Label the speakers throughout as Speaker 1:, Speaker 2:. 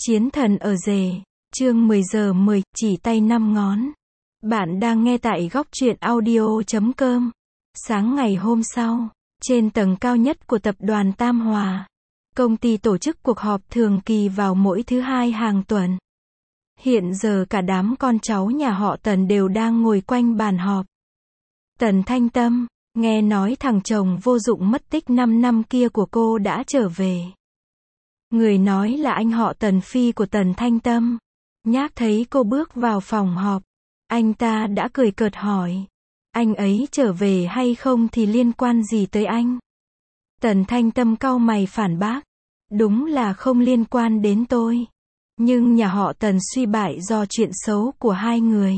Speaker 1: Chiến thần ở rể, chương 10 giờ 10, chỉ tay 5 ngón. Bạn đang nghe tại góc truyện audio.com. Sáng ngày hôm sau, trên tầng cao nhất của tập đoàn Tam Hòa, công ty tổ chức cuộc họp thường kỳ vào mỗi thứ hai hàng tuần. Hiện giờ cả đám con cháu nhà họ Tần đều đang ngồi quanh bàn họp. Tần Thanh Tâm, nghe nói thằng chồng vô dụng mất tích 5 năm kia của cô đã trở về. Người nói là anh họ Tần Phi của Tần Thanh Tâm. Nhác thấy cô bước vào phòng họp, anh ta đã cười cợt hỏi, anh ấy trở về hay không thì liên quan gì tới anh? Tần Thanh Tâm cau mày phản bác, đúng là không liên quan đến tôi. Nhưng nhà họ Tần suy bại do chuyện xấu của hai người.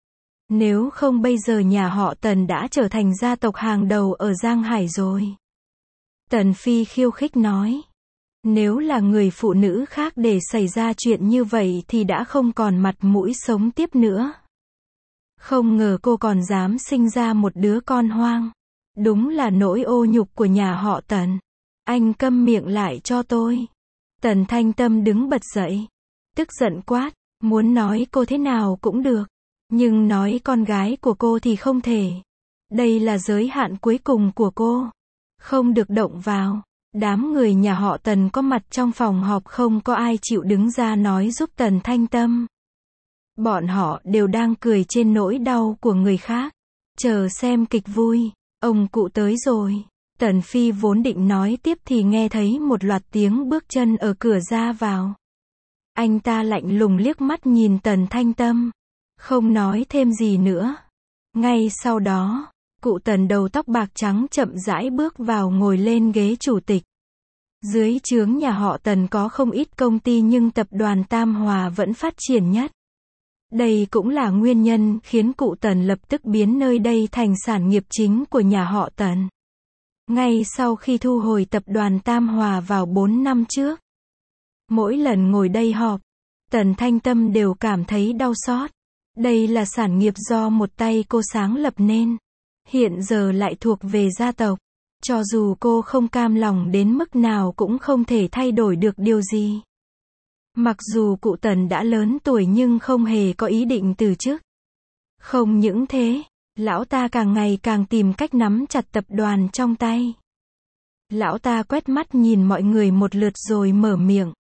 Speaker 1: Nếu không bây giờ nhà họ Tần đã trở thành gia tộc hàng đầu ở Giang Hải rồi. Tần Phi khiêu khích nói. Nếu là người phụ nữ khác để xảy ra chuyện như vậy thì đã không còn mặt mũi sống tiếp nữa. Không ngờ cô còn dám sinh ra một đứa con hoang. Đúng là nỗi ô nhục của nhà họ Tần. Anh câm miệng lại cho tôi. Tần Thanh Tâm đứng bật dậy. Tức giận quát, muốn nói cô thế nào cũng được. Nhưng nói con gái của cô thì không thể. Đây là giới hạn cuối cùng của cô. Không được động vào. Đám người nhà họ Tần có mặt trong phòng họp không có ai chịu đứng ra nói giúp Tần Thanh Tâm. Bọn họ đều đang cười trên nỗi đau của người khác. Chờ xem kịch vui. Ông cụ tới rồi. Tần Phi vốn định nói tiếp thì nghe thấy một loạt tiếng bước chân ở cửa ra vào. Anh ta lạnh lùng liếc mắt nhìn Tần Thanh Tâm. Không nói thêm gì nữa. Ngay sau đó, cụ Tần đầu tóc bạc trắng chậm rãi bước vào ngồi lên ghế chủ tịch. Dưới trướng nhà họ Tần có không ít công ty nhưng tập đoàn Tam Hòa vẫn phát triển nhất. Đây cũng là nguyên nhân khiến cụ Tần lập tức biến nơi đây thành sản nghiệp chính của nhà họ Tần. Ngay sau khi thu hồi tập đoàn Tam Hòa vào 4 năm trước. Mỗi lần ngồi đây họp, Tần Thanh Tâm đều cảm thấy đau xót. Đây là sản nghiệp do một tay cô sáng lập nên. Hiện giờ lại thuộc về gia tộc. Cho dù cô không cam lòng đến mức nào cũng không thể thay đổi được điều gì. Mặc dù cụ Tần đã lớn tuổi nhưng không hề có ý định từ chức. Không những thế, lão ta càng ngày càng tìm cách nắm chặt tập đoàn trong tay. Lão ta quét mắt nhìn mọi người một lượt rồi mở miệng.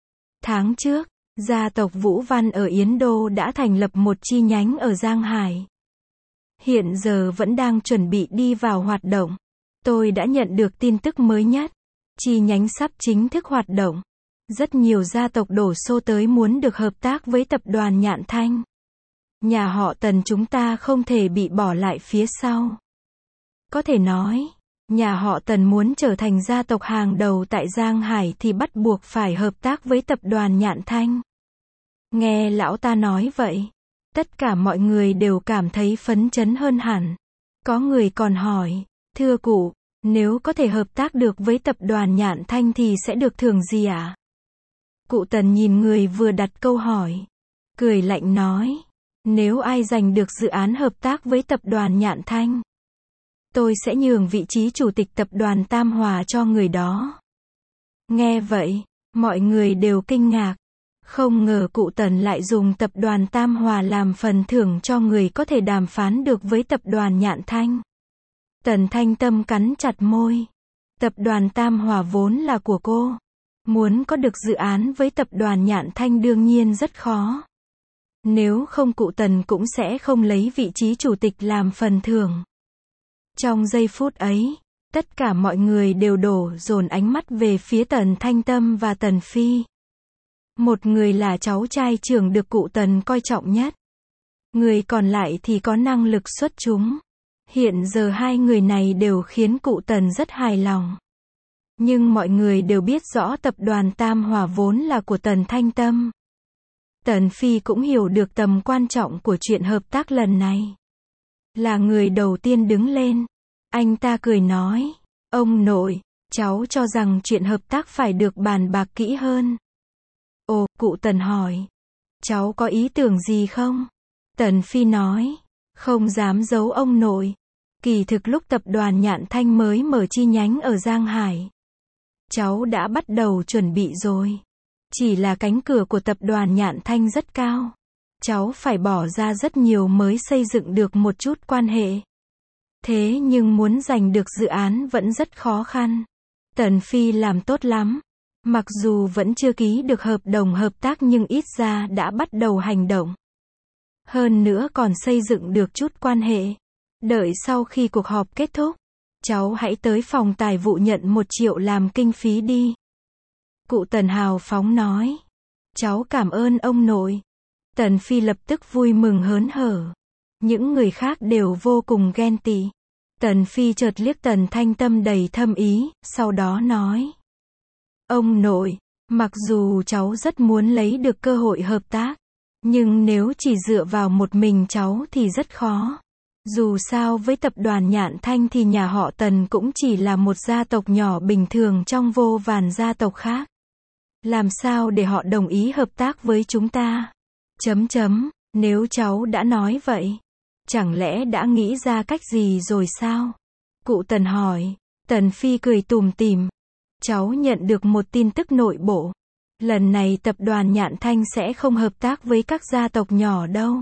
Speaker 1: Tháng trước, gia tộc Vũ Văn ở Yến Đô đã thành lập một chi nhánh ở Giang Hải. Hiện giờ vẫn đang chuẩn bị đi vào hoạt động. Tôi đã nhận được tin tức mới nhất. Chi nhánh sắp chính thức hoạt động. Rất nhiều gia tộc đổ xô tới muốn được hợp tác với tập đoàn Nhạn Thanh. Nhà họ Tần chúng ta không thể bị bỏ lại phía sau. Có thể nói, nhà họ Tần muốn trở thành gia tộc hàng đầu tại Giang Hải thì bắt buộc phải hợp tác với tập đoàn Nhạn Thanh. Nghe lão ta nói vậy, tất cả mọi người đều cảm thấy phấn chấn hơn hẳn. Có người còn hỏi, thưa cụ, nếu có thể hợp tác được với tập đoàn Nhạn Thanh thì sẽ được thưởng gì ạ? Cụ Tần nhìn người vừa đặt câu hỏi, cười lạnh nói, nếu ai giành được dự án hợp tác với tập đoàn Nhạn Thanh, tôi sẽ nhường vị trí chủ tịch tập đoàn Tam Hòa cho người đó. Nghe vậy, mọi người đều kinh ngạc. Không ngờ cụ Tần lại dùng tập đoàn Tam Hòa làm phần thưởng cho người có thể đàm phán được với tập đoàn Nhạn Thanh. Tần Thanh Tâm cắn chặt môi. Tập đoàn Tam Hòa vốn là của cô. Muốn có được dự án với tập đoàn Nhạn Thanh đương nhiên rất khó. Nếu không cụ Tần cũng sẽ không lấy vị trí chủ tịch làm phần thưởng. Trong giây phút ấy, tất cả mọi người đều đổ dồn ánh mắt về phía Tần Thanh Tâm và Tần Phi. Một người là cháu trai trưởng được cụ Tần coi trọng nhất. Người còn lại thì có năng lực xuất chúng. Hiện giờ hai người này đều khiến cụ Tần rất hài lòng. Nhưng mọi người đều biết rõ tập đoàn Tam Hòa vốn là của Tần Thanh Tâm. Tần Phi cũng hiểu được tầm quan trọng của chuyện hợp tác lần này. Là người đầu tiên đứng lên. Anh ta cười nói, ông nội, cháu cho rằng chuyện hợp tác phải được bàn bạc kỹ hơn. Ồ, cụ Tần hỏi, cháu có ý tưởng gì không? Tần Phi nói, không dám giấu ông nội. Kỳ thực lúc tập đoàn Nhạn Thanh mới mở chi nhánh ở Giang Hải, cháu đã bắt đầu chuẩn bị rồi. Chỉ là cánh cửa của tập đoàn Nhạn Thanh rất cao. Cháu phải bỏ ra rất nhiều mới xây dựng được một chút quan hệ. Thế nhưng muốn giành được dự án vẫn rất khó khăn. Tần Phi làm tốt lắm. Mặc dù vẫn chưa ký được hợp đồng hợp tác nhưng ít ra đã bắt đầu hành động. Hơn nữa còn xây dựng được chút quan hệ. Đợi sau khi cuộc họp kết thúc, cháu hãy tới phòng tài vụ nhận 1 triệu làm kinh phí đi. Cụ Tần hào phóng nói. Cháu cảm ơn ông nội. Tần Phi lập tức vui mừng hớn hở. Những người khác đều vô cùng ghen tị. Tần Phi chợt liếc Tần Thanh Tâm đầy thâm ý, sau đó nói. Ông nội, mặc dù cháu rất muốn lấy được cơ hội hợp tác, nhưng nếu chỉ dựa vào một mình cháu thì rất khó. Dù sao với tập đoàn Nhạn Thanh thì nhà họ Tần cũng chỉ là một gia tộc nhỏ bình thường trong vô vàn gia tộc khác. Làm sao để họ đồng ý hợp tác với chúng ta? Nếu cháu đã nói vậy, chẳng lẽ đã nghĩ ra cách gì rồi sao? Cụ Tần hỏi. Tần Phi cười tủm tỉm. Cháu nhận được một tin tức nội bộ. Lần này tập đoàn Nhạn Thanh sẽ không hợp tác với các gia tộc nhỏ đâu.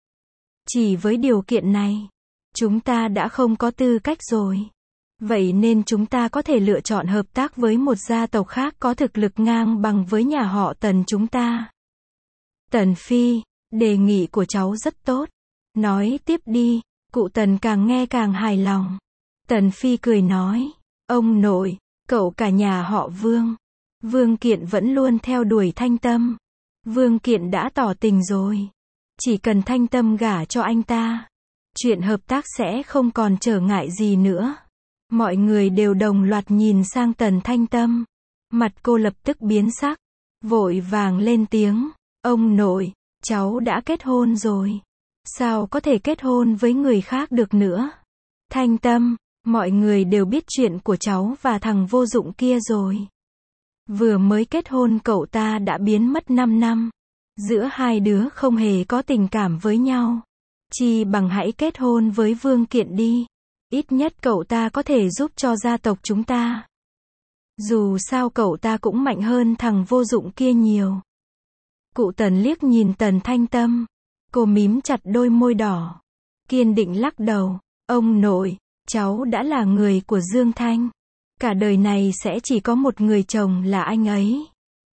Speaker 1: Chỉ với điều kiện này, chúng ta đã không có tư cách rồi. Vậy nên chúng ta có thể lựa chọn hợp tác với một gia tộc khác có thực lực ngang bằng với nhà họ Tần chúng ta. Tần Phi, đề nghị của cháu rất tốt. Nói tiếp đi. Cụ Tần càng nghe càng hài lòng. Tần Phi cười nói. Ông nội, cậu cả nhà họ Vương. Vương Kiện vẫn luôn theo đuổi Thanh Tâm. Vương Kiện đã tỏ tình rồi. Chỉ cần Thanh Tâm gả cho anh ta, chuyện hợp tác sẽ không còn trở ngại gì nữa. Mọi người đều đồng loạt nhìn sang Tần Thanh Tâm. Mặt cô lập tức biến sắc. Vội vàng lên tiếng. Ông nội, cháu đã kết hôn rồi. Sao có thể kết hôn với người khác được nữa? Thanh Tâm, mọi người đều biết chuyện của cháu và thằng vô dụng kia rồi. Vừa mới kết hôn cậu ta đã biến mất 5 năm. Giữa hai đứa không hề có tình cảm với nhau. Chi bằng hãy kết hôn với Vương Kiện đi. Ít nhất cậu ta có thể giúp cho gia tộc chúng ta. Dù sao cậu ta cũng mạnh hơn thằng vô dụng kia nhiều. Cụ Tần liếc nhìn Tần Thanh Tâm. Cô mím chặt đôi môi đỏ. Kiên định lắc đầu. Ông nội, cháu đã là người của Dương Thanh. Cả đời này sẽ chỉ có một người chồng là anh ấy.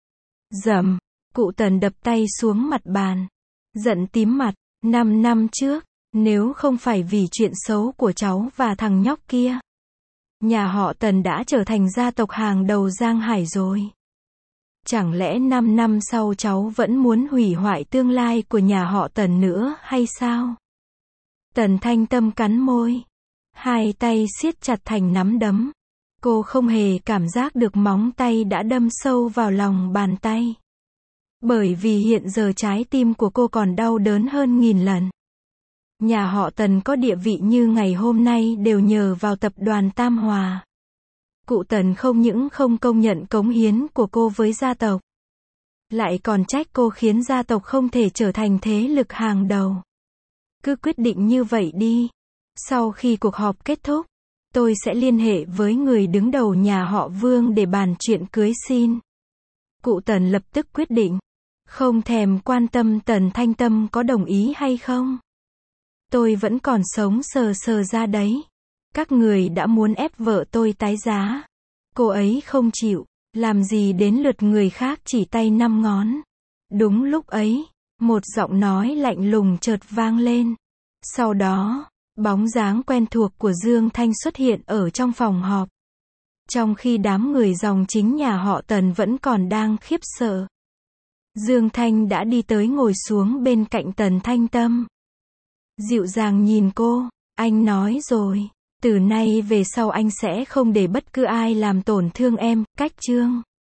Speaker 1: Dầm. Cụ Tần đập tay xuống mặt bàn. Giận tím mặt. 5 năm trước, nếu không phải vì chuyện xấu của cháu và thằng nhóc kia, nhà họ Tần đã trở thành gia tộc hàng đầu Giang Hải rồi. Chẳng lẽ 5 năm sau cháu vẫn muốn hủy hoại tương lai của nhà họ Tần nữa hay sao? Tần Thanh Tâm cắn môi. Hai tay siết chặt thành nắm đấm. Cô không hề cảm giác được móng tay đã đâm sâu vào lòng bàn tay. Bởi vì hiện giờ trái tim của cô còn đau đớn hơn 1000 lần. Nhà họ Tần có địa vị như ngày hôm nay đều nhờ vào tập đoàn Tam Hòa. Cụ Tần không những không công nhận cống hiến của cô với gia tộc, lại còn trách cô khiến gia tộc không thể trở thành thế lực hàng đầu. Cứ quyết định như vậy đi. Sau khi cuộc họp kết thúc, tôi sẽ liên hệ với người đứng đầu nhà họ Vương để bàn chuyện cưới xin. Cụ Tần lập tức quyết định. Không thèm quan tâm Tần Thanh Tâm có đồng ý hay không. Tôi vẫn còn sống sờ sờ ra đấy. Các người đã muốn ép vợ tôi tái giá. Cô ấy không chịu. Làm gì đến lượt người khác chỉ tay 5 ngón. Đúng lúc ấy, một giọng nói lạnh lùng chợt vang lên. Sau đó, bóng dáng quen thuộc của Dương Thanh xuất hiện ở trong phòng họp. Trong khi đám người dòng chính nhà họ Tần vẫn còn đang khiếp sợ, Dương Thanh đã đi tới ngồi xuống bên cạnh Tần Thanh Tâm. Dịu dàng nhìn cô, anh nói rồi, từ nay về sau anh sẽ không để bất cứ ai làm tổn thương em, Cách Trương.